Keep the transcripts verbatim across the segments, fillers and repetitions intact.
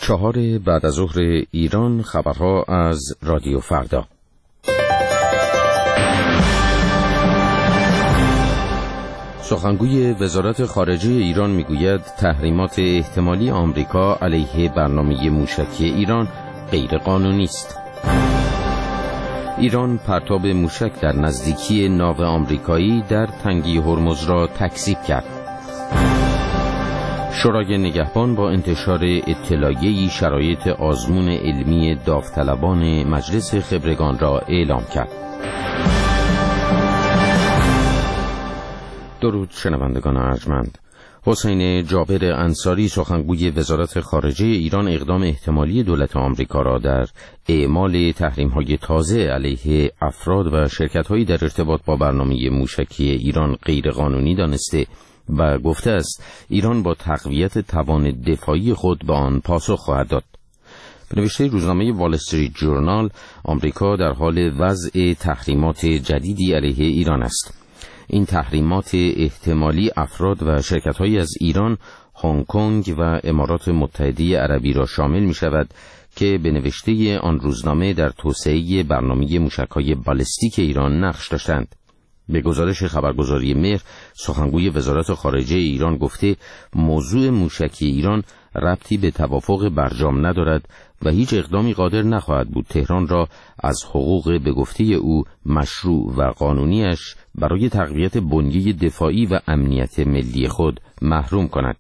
چهار بعد از ظهر ایران، خبرها از رادیو فردا. سخنگوی وزارت خارجه ایران میگوید تحریمات احتمالی آمریکا علیه برنامه موشکی ایران غیر قانونی است. ایران پرتاب موشک در نزدیکی ناو آمریکایی در تنگه هرمز را تکذیب کرد. شورای نگهبان با انتشار اطلاعیه‌ای شرایط آزمون علمی داوطلبان مجلس خبرگان را اعلام کرد. درود شنوندگان ارجمند. حسین جابر انصاری، سخنگوی وزارت خارجه ایران، اقدام احتمالی دولت آمریکا را در اعمال تحریم‌های تازه علیه افراد و شرکت‌هایی در ارتباط با برنامه موشکی ایران غیرقانونی دانسته و گفته است ایران با تقویت توان دفاعی خود به آن پاسخ خواهد داد. به نوشته روزنامه وال استریت جورنال، آمریکا در حال وضع تحریمات جدیدی علیه ایران است. این تحریمات احتمالی افراد و شرکت‌هایی از ایران، هنگ کنگ و امارات متحده عربی را شامل می‌شود که به نوشته آن روزنامه در توسعه برنامه موشک‌های بالستیک ایران نقش داشتند. به گزارش خبرگزاری مهر، سخنگوی وزارت خارجه ایران گفته موضوع موشکی ایران ربطی به توافق برجام ندارد و هیچ اقدامی قادر نخواهد بود تهران را از حقوق به گفته او مشروع و قانونیش برای تقویت بنیه دفاعی و امنیت ملی خود محروم کند.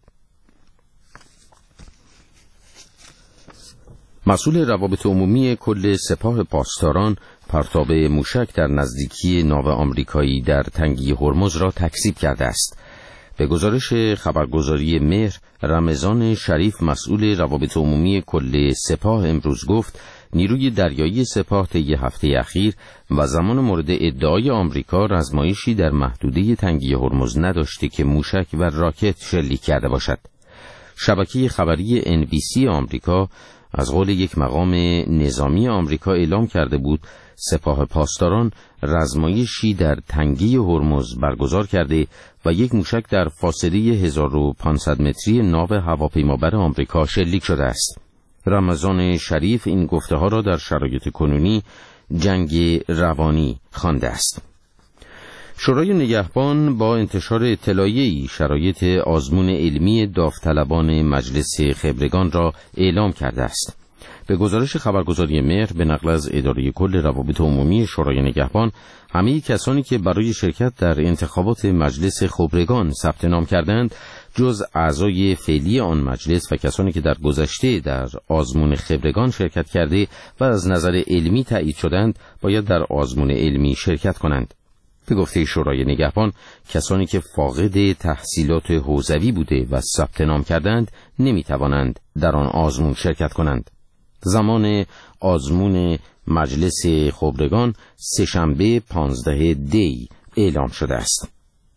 مسئول روابط عمومی کل سپاه پاسداران پرتاب موشک در نزدیکی ناو آمریکایی در تنگه هرمز را تکذیب کرده است. به گزارش خبرگزاری مهر، رمضان شریف، مسئول روابط عمومی کل سپاه، امروز گفت نیروی دریایی سپاه طی هفته اخیر و زمان مورد ادعای آمریکا رزمایشی در محدوده تنگه هرمز نداشته که موشک و راکت شلیک کرده باشد. شبکه خبری ان بی سی آمریکا از قول یک مقام نظامی آمریکا اعلام کرده بود سپاه پاسداران رزمایشی در تنگه هرمز برگزار کرده و یک موشک در فاصله هزار و پانصد متری ناو هواپیمابر آمریکا شلیک شده است. رمضان شریف این گفته ها را در شرایط کنونی جنگ روانی خوانده است. شورای نگهبان با انتشار اطلاعیه‌ای شرایط آزمون علمی داوطلبان مجلس خبرگان را اعلام کرده است. به گزارش خبرگزاری مهر، به نقل از اداره کل روابط عمومی شورای نگهبان، همه کسانی که برای شرکت در انتخابات مجلس خبرگان ثبت نام کردند جز اعضای فعلی آن مجلس و کسانی که در گذشته در آزمون خبرگان شرکت کرده و از نظر علمی تایید شدند باید در آزمون علمی شرکت کنند. به گفته شورای نگهبان، کسانی که فاقد تحصیلات حوزوی بوده و ثبت نام کردند نمیتوانند در آن آزمون شرکت کنند. زمان آزمون مجلس خبرگان سه‌شنبه پانزده دی اعلام شده است.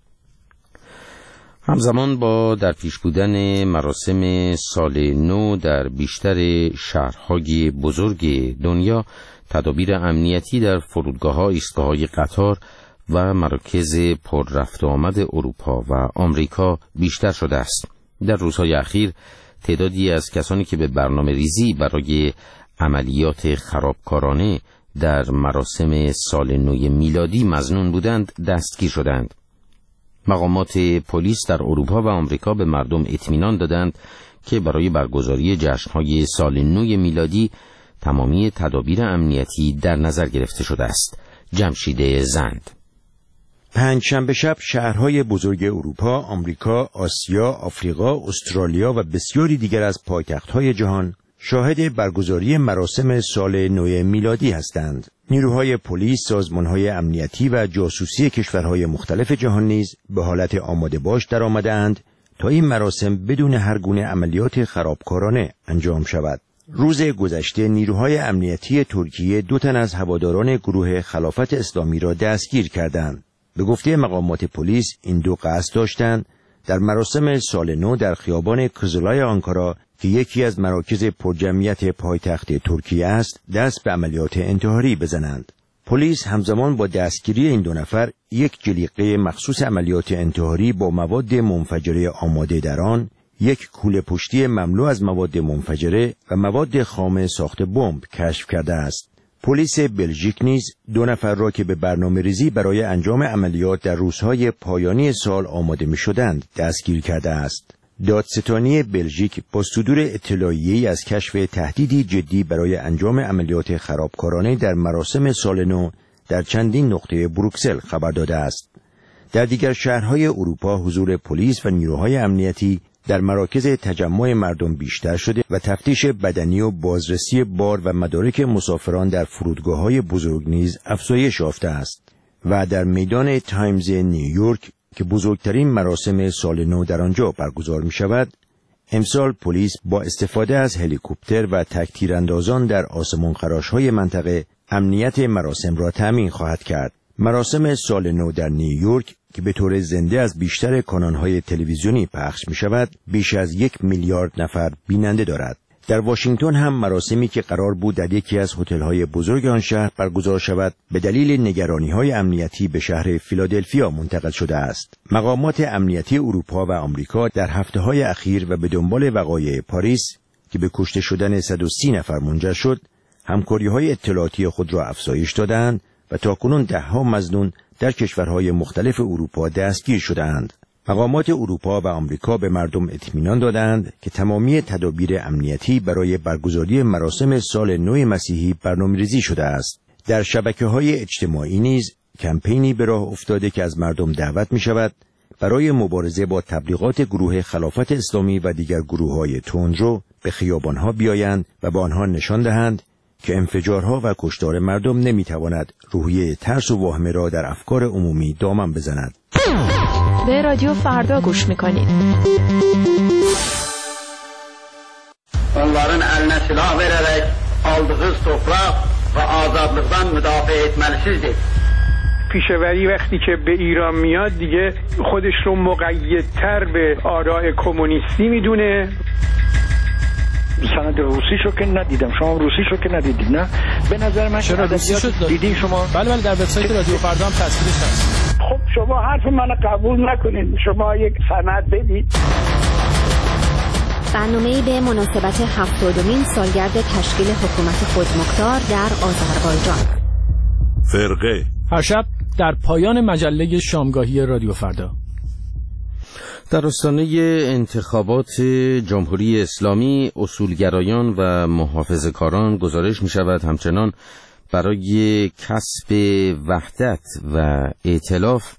همزمان با در پیش بودن مراسم سال نو در بیشتر شهرهای بزرگ دنیا، تدابیر امنیتی در فرودگاه‌ها، ایستگاه‌های قطار و مراکز پر رفت و آمد اروپا و آمریکا بیشتر شده است. در روزهای اخیر تعدادی از کسانی که به برنامه ریزی برای عملیات خرابکارانه در مراسم سال نو میلادی مظنون بودند دستگیر شدند. مقامات پلیس در اروپا و آمریکا به مردم اطمینان دادند که برای برگزاری جشن‌های سال نو میلادی تمامی تدابیر امنیتی در نظر گرفته شده است. جمشید زند. پنجشنبه شب شهرهای بزرگ اروپا، آمریکا، آسیا، آفریقا، استرالیا و بسیاری دیگر از پایتخت‌های جهان شاهد برگزاری مراسم سال نو میلادی هستند. نیروهای پلیس، سازمانهای امنیتی و جاسوسی کشورهای مختلف جهان نیز به حالت آماده باش درآمده‌اند تا این مراسم بدون هر گونه عملیات خرابکارانه انجام شود. روز گذشته نیروهای امنیتی ترکیه دو تن از هواداران گروه خلافت اسلامی را دستگیر کردند. به گفته مقامات پلیس این دو قصد داشتند در مراسم سال نو در خیابان کزلای آنکارا که یکی از مراکز پرجمعیت پایتخت ترکیه است دست به عملیات انتحاری بزنند. پلیس همزمان با دستگیری این دو نفر یک جلیقه مخصوص عملیات انتحاری با مواد منفجره آماده در آن، یک کوله پشتی مملو از مواد منفجره و مواد خام ساخت بمب کشف کرده است. پلیس بلژیک نیز دو نفر را که به برنامه‌ریزی برای انجام عملیات در روزهای پایانی سال آماده می‌شدند دستگیر کرده است. دادستانی بلژیک با صدور اطلاعیه‌ای از کشف تهدیدی جدی برای انجام عملیات خرابکارانه در مراسم سال نو در چندین نقطه بروکسل خبر داده است. در دیگر شهرهای اروپا حضور پلیس و نیروهای امنیتی در مراکز تجمع مردم بیشتر شده و تفتیش بدنی و بازرسی بار و مدارک مسافران در فرودگاه‌های بزرگ نیز افزایش یافته است و در میدان تایمز نیویورک که بزرگترین مراسم سال نو در آنجا برگزار می شود، امسال پلیس با استفاده از هلیکوپتر و تک‌تیراندازان در آسمان‌خراش‌های منطقه امنیت مراسم را تأمین خواهد کرد. مراسم سال نو در نیویورک که به طور زنده از بیشتر کانال‌های تلویزیونی پخش می شود، بیش از یک میلیارد نفر بیننده دارد. در واشنگتن هم مراسمی که قرار بود در یکی از هتل‌های بزرگ آن شهر برگزار شود، به دلیل نگرانی‌های امنیتی به شهر فیلادلفیا منتقل شده است. مقامات امنیتی اروپا و آمریکا در هفته‌های اخیر و به دنبال وقایع پاریس که به کشته شدن صد و سی نفر منجر شد، همکاری‌های اطلاعاتی خود را افزایش دادند و تاکنون ده‌ها مظنون در کشورهای مختلف اروپا دستگیر شدند. مقامات اروپا و آمریکا به مردم اطمینان دادند که تمامی تدابیر امنیتی برای برگزاری مراسم سال نو مسیحی برنامه‌ریزی شده است. در شبکه‌های اجتماعی نیز کمپینی به راه افتاده که از مردم دعوت می‌شود برای مبارزه با تبلیغات گروه خلافت اسلامی و دیگر گروه‌های تندرو به خیابان‌ها بیایند و به آنها نشان دهند که انفجارها و کشتار مردم نمی‌تواند روحیه ترس و واهمه را در افکار عمومی دامن بزند. به رادیو فردا گوش میکنید. Onların eline silah vererek aldığı toprak ve azadlıktan müdafaa etmelisizdir. پیشوری وقتی که به ایران میاد دیگه خودش رو مقیدتر به آراء کمونیستی میدونه. سند روسیشو که ندیدم، شما روسیشو که ندیدید نه؟ به نظر من چرا روسیشو دیدین شما؟ بله بله در وبسایت رادیو فردا هم تصویرش هست. خب شما حرف منو قبول نکنید، شما یک سند بدید. برنامه‌ای به مناسبت هفتادمین سالگرد تشکیل حکومت خودمختار در آذربایجان. فرقه هر شب در پایان مجله شامگاهی رادیو فردا. در آستانه انتخابات جمهوری اسلامی، اصولگرایان و محافظه‌کاران گزارش می شود همچنان برای کسب وحدت و ائتلاف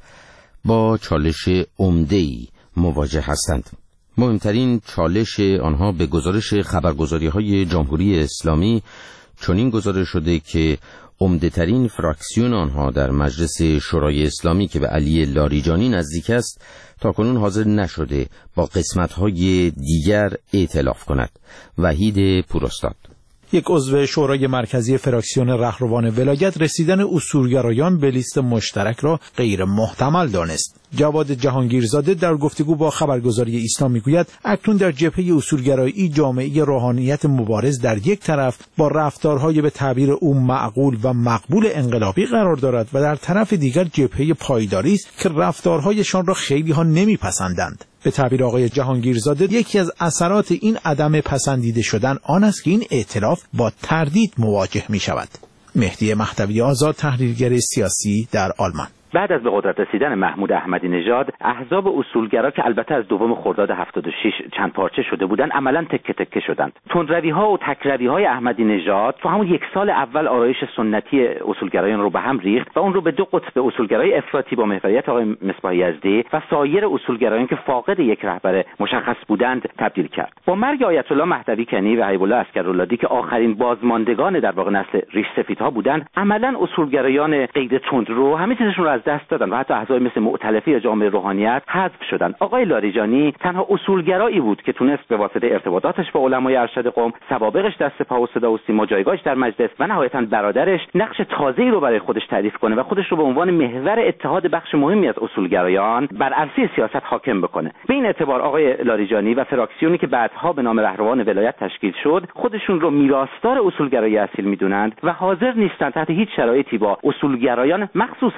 با چالش عمده‌ای مواجه هستند. مهمترین چالش آنها به گزارش خبرگزاری‌های جمهوری اسلامی چنین گزارش شده که عمده‌ترین فراکسیون آنها در مجلس شورای اسلامی که به علی لاریجانی نزدیک است تاکنون حاضر نشده با قسمت‌های دیگر ائتلاف کند. وحید پوراستاد، یک عضو شورای مرکزی فراکسیون رهروان ولایت، رسیدن اصولگرایان به لیست مشترک را غیر محتمل دانست. جواد جهانگیرزاده در گفتگو با خبرگزاری اسلام میگوید اکنون در جبهه اصولگرایی جامعه روحانیت مبارز در یک طرف با رفتارهای به تعبیر او معقول و مقبول انقلابی قرار دارد و در طرف دیگر جبهه پایداری است که رفتارهایشان را خیلی ها نمیپسندند. به تعبیر آقای جهانگیرزاده یکی از اثرات این عدم پسندیده شدن آن است که این ائتلاف با تردید مواجه می شود. مهدی مهدوی آزاد، تحلیلگر سیاسی در آلمان. بعد از به قدرت رسیدن محمود احمدی نژاد، احزاب اصولگرا که البته از دوم خرداد هفتاد و شش چند پارچه شده بودند، عملاً تکه تکه شدند. تندروی‌ها و تکروی‌های احمدی نژاد تو همون یک سال اول آرایش سنتی اصولگرایان رو به هم ریخت و اون رو به دو قطب اصولگرای افراطی با محوریت آقای مصباح یزدی و سایر اصولگرایان که فاقد یک رهبر مشخص بودند تبدیل کرد. با مرگ آیت الله مهدوی کنی و حبیب الله عسکراللهی که آخرین بازماندگان در واقع نسل ریش سفیدها بودند، عملاً اصولگرایان غیر تندرو همه چیزشون رو از دست دادن و حتی احزاب مثل مؤتلفه یا جامعه روحانیت حذف شدن. آقای لاریجانی تنها اصولگرایی بود که تونست به واسطه ارتباطاتش با علمای ارشد قم، سوابقش در سپاه و صدا و سیما، جایگاهش در مجلس و نهایتاً برادرش نقش تازه‌ای رو برای خودش تعریف کنه و خودش رو به عنوان محور اتحاد بخش مهمی از اصولگرایان بر عرصه سیاست حاکم بکنه. به این اعتبار آقای لاریجانی و فراکسیونی که بعدها به نام رهروان ولایت تشکیل شد، خودشون رو میراثدار اصولگرایی اصیل میدونند و حاضر نیستند تحت هیچ شرایطی با اصولگرایان مخصوصاً جناح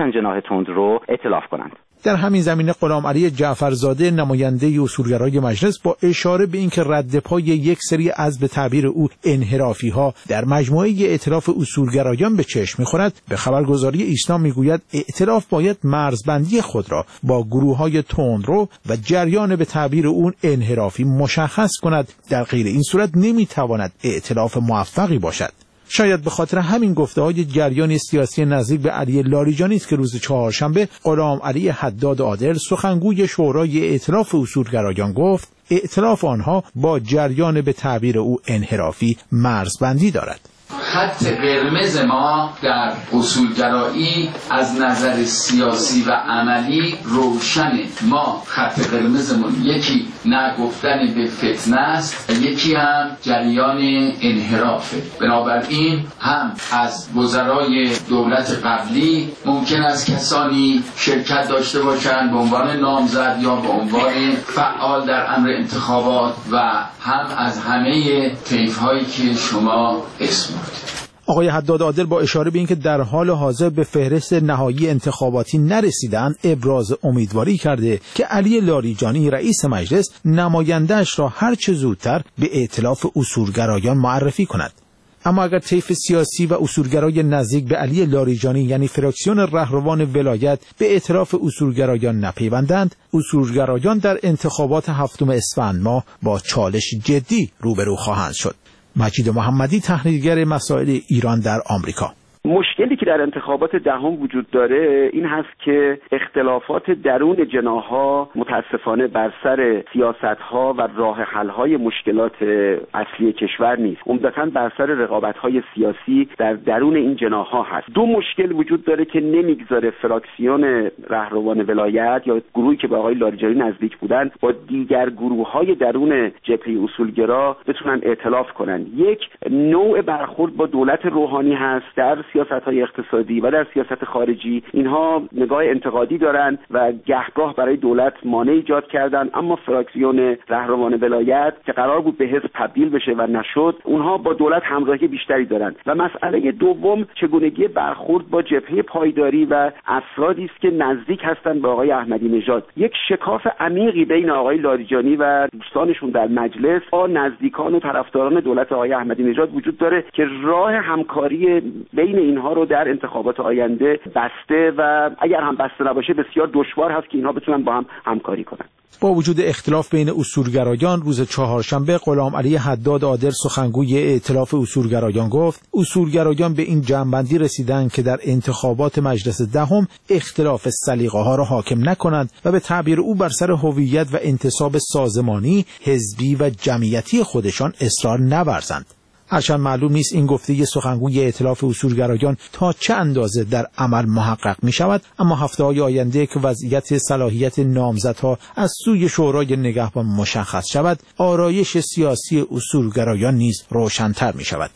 تندرو ائتلاف کنند. در همین زمینه غلام علی جعفرزاده نماینده اصولگرای مجلس با اشاره به اینکه رد پای یک سری از به تعبیر او انحرافی ها در مجموعه ائتلاف اصولگرایان به چشم می‌خورد، به خبرگزاری ایسنا میگوید ائتلاف باید مرزبندی خود را با گروه‌های تندرو و جریان به تعبیر اون انحرافی مشخص کند، در غیر این صورت نمی‌تواند ائتلاف موفقی باشد. شاید به خاطر همین گفته‌های جریان سیاسی نزدیک به علی لاریجانی است که روز چهارشنبه غلام علی حداد عادل سخنگوی شورای ائتلاف اصولگرایان گفت ائتلاف آنها با جریان به تعبیر او انحرافی مرزبندی دارد. خط قرمز ما در اصولگرایی از نظر سیاسی و عملی روشنه. ما خط قرمزمون یکی نگفتن به فتنه است و یکی هم جریان انحرافه. بنابراین هم از وزرای دولت قبلی ممکن است کسانی شرکت داشته باشند به عنوان نامزد یا به عنوان فعال در امر انتخابات و هم از همه طیف‌هایی که شما اسم آقای حداد عادل با اشاره به اینکه در حال حاضر به فهرست نهایی انتخاباتی نرسیدند ابراز امیدواری کرده که علی لاریجانی رئیس مجلس نماینده‌اش را هر چه زودتر به ائتلاف اصولگرایان معرفی کند. اما اگر طیف سیاسی و اصولگرای نزدیک به علی لاریجانی یعنی فراکسیون رهروان ولایت به ائتلاف اصولگرایان نپیوندند، اصولگرایان در انتخابات هفتم اسفند ماه با چالش جدی روبرو خواهند شد. مجید محمدی، تحلیلگر مسائل ایران در آمریکا. مشکلی که در انتخابات دهم وجود داره این هست که اختلافات درون جناح‌ها متاسفانه بر سر سیاست‌ها و راه حل‌های مشکلات اصلی کشور نیست، عمدتاً بر سر رقابت‌های سیاسی در درون این جناح‌ها هست. دو مشکل وجود داره که نمیگذاره فراکسیون رهروان ولایت یا گروهی که به آقای لاریجانی نزدیک بودن با دیگر گروه‌های درون جبهه اصولگرا بتونن ائتلاف کنن. یک، نوع برخورد با دولت روحانی هست در سیاست‌های اقتصادی و در سیاست خارجی. اینها نگاه انتقادی دارند و گهگاه برای دولت مانع ایجاد کردن، اما فراکسیون رهروان ولایت که قرار بود به حزب تبدیل بشه و نشد، اونها با دولت همراهی بیشتری دارند. و مسئله دوم چگونگی برخورد با جبهه پایداری و افرادی است که نزدیک هستند به آقای احمدی نژاد. یک شکاف عمیقی بین آقای لاریجانی و دوستانشون در مجلس با نزدیکان و طرفداران دولت آقای احمدی نژاد وجود داره که راه همکاری بین اینها رو در انتخابات آینده بسته و اگر هم بسته نباشه بسیار دشوار هست که اینها بتونن با هم همکاری کنن. با وجود اختلاف بین اصولگرایان، روز چهارشنبه غلام علی حداد عادل سخنگوی ائتلاف اصولگرایان گفت اصولگرایان به این جمع‌بندی رسیدند که در انتخابات مجلس دهم اختلاف سلیقه‌ها را حاکم نکنند و به تعبیر او بر سر هویت و انتصاب سازمانی، حزبی و جمعیتی خودشان اصرار نورزند. هرچند معلوم نیست این گفته سخنگوی ائتلاف اصولگرایان تا چه اندازه در عمل محقق می شود، اما هفته‌های آینده که وضعیت صلاحیت نامزدها از سوی شورای نگهبان مشخص شود، آرایش سیاسی اصولگرایان نیز روشن‌تر می شود.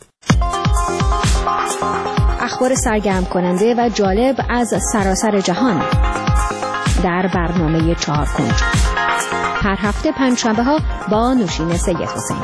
اخبار سرگرم کننده و جالب از سراسر جهان در برنامه چهار کنج هر هفته پنجشنبه ها با نوشین سید حسین.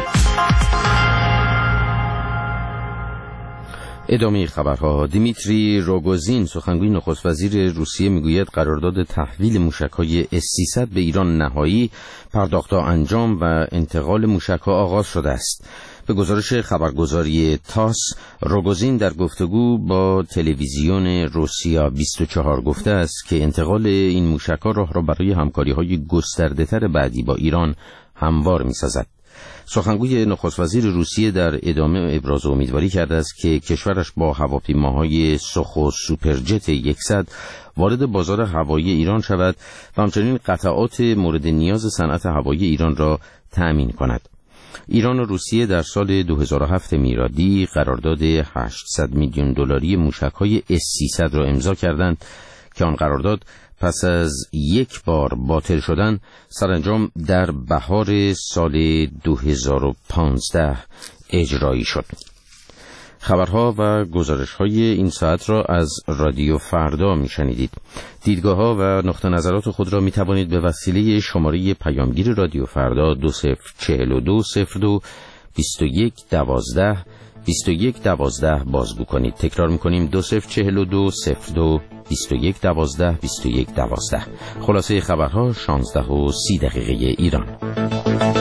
ادامه خبرها. دیمیتری روگوزین سخنگوی نخست وزیر روسیه میگوید قرارداد تحویل موشک‌های اس سیصد به ایران نهایی، پرداخت‌ها انجام و انتقال موشک‌ها آغاز شده است. به گزارش خبرگزاری تاس، روگوزین در گفتگو با تلویزیون روسیا بیست و چهار گفته است که انتقال این موشک‌ها راه را برای همکاری‌های گسترده‌تر بعدی با ایران هموار می‌سازد. سخنگوی نخست وزیر روسیه در ادامه ابراز امیدواری کرده است که کشورش با هواپیماهای سوخو سوپرجت صد وارد بازار هوایی ایران شود و همچنین قطعات مورد نیاز صنعت هوایی ایران را تأمین کند. ایران و روسیه در سال دو هزار و هفت میلادی قرارداد هشتصد میلیون دلاری موشک‌های اس سیصد را امضا کردند که آن قرارداد پس از یک بار باطل شدن سرانجام در بهار سال دو هزار و پانزده اجرایی شد. خبرها و گزارش‌های این ساعت را از رادیو فردا می‌شنیدید. دیدگاه‌ها و نقطه نظرات خود را می‌توانید به وسیله شماره پیامگیر رادیو فردا دو صفر چهل و دو صفر دو بیست و یک دوازده بیست و یک دوازده بازگو کنید. تکرار میکنیم دو صفر چهل و دو صفر دو بیست و یک دوازده بیست و یک دوازده. خلاصه خبرها شانزده و سی دقیقه ایران.